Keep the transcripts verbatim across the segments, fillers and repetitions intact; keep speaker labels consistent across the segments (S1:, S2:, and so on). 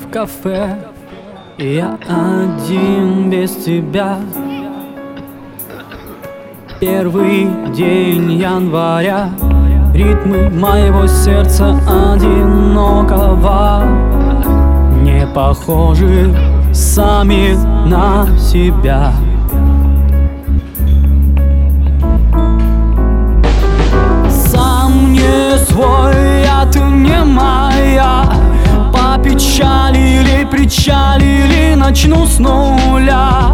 S1: В кафе я один без тебя. Первый день января. Ритмы моего сердца одинокого не похожи сами на себя. Сам не свой, а ты не моя. Попечалили, причалили, начну с нуля.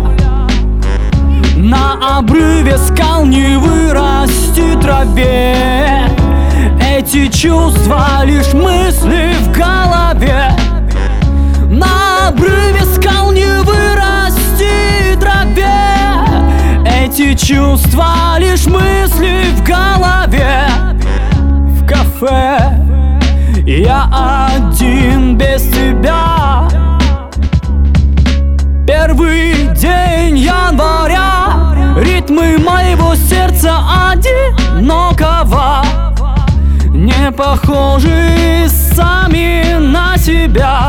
S1: На обрыве скал не вырасти траве. Эти чувства лишь мысли в голове. На обрыве скал не вырасти траве. Эти чувства лишь мысли в голове. В кафе я один без тебя. Первый день января. Ритмы моего сердца одинокого не похожи сами на себя.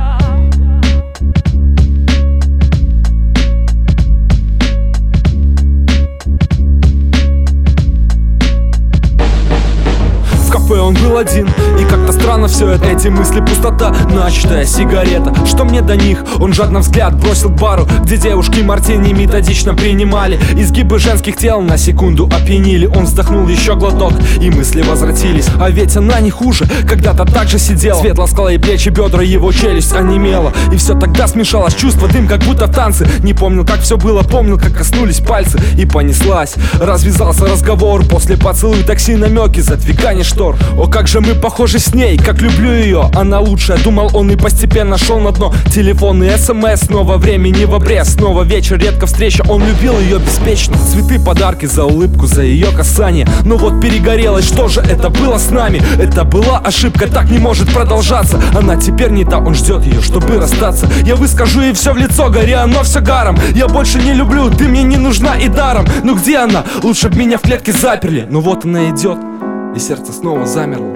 S2: В кафе он был один, и как-то странно все это. Эти мысли пустота, начатая сигарета. Что мне до них? Он жадно взгляд бросил к бару, где девушки мартини методично принимали. Изгибы женских тел на секунду опьянили. Он вздохнул еще глоток, и мысли возвратились. А ведь она не хуже, когда-то так же сидела. Свет ласкал ей плечи, бедра, его челюсть онемела. И все тогда смешалось, чувство, дым, как будто в танце. Не помнил, как все было, помнил, как коснулись пальцы. И понеслась, развязался разговор. После поцелуя такси, намеки, задвигание штор. О, как же мы похожи с ней, как люблю ее. Она лучшая, думал он и постепенно шел на дно. Телефон и смс, снова времени в обрез. Снова вечер, редко встреча, он любил ее беспечно. Цветы, подарки за улыбку, за ее касание. Но вот перегорелось, что же это было с нами? Это была ошибка, так не может продолжаться. Она теперь не та, он ждет ее, чтобы расстаться. Я выскажу ей все в лицо, горя, но все гаром. Я больше не люблю, ты мне не нужна и даром. Ну где она? Лучше б меня в клетке заперли. Но вот она идет, и сердце снова замерло.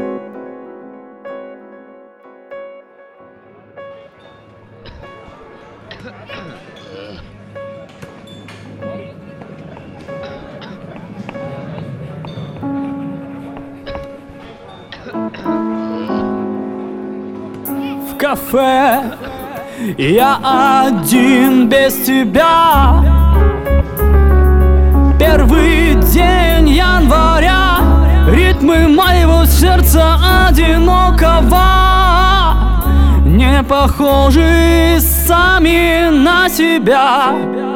S1: В кафе я один без тебя. Первый день января. Ритмы моего сердца одинокого не похожи сами на себя.